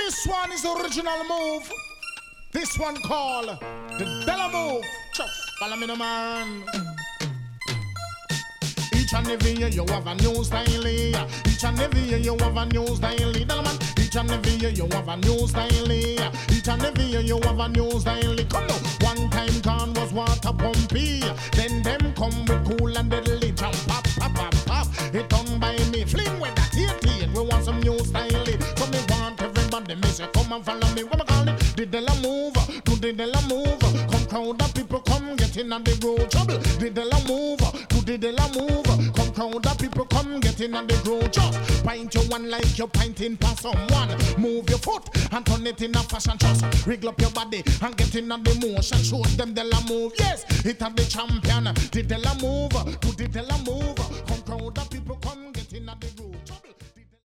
This one is the original move. This one called the Della move. Chuff, follow me, no man. Each and every year you have a new style. Each and every year you have a new style. Della man. Each and every year you have a new style. Each and every year you have a new style. Come now. One time gone was water pumpy. Then them come with cool and deadly jump pop, pop, pop, pop. It done by me. Fling with that here. We want some new style. So me want everybody. Me say come and follow me. What I call it? The Della move. To the Della move. Come crowd of people come get in on the road trouble. The Della move. To the Della move. Come crowd of people come get in on the road. Just pint your one like you're pinting past someone. Move your foot and turn it in a fashion. Just wriggle up your body and get in on the motion. Show them Della move. Yes, it are the champion. The Della move. To the Della move. Come crowd of people come get in on the road.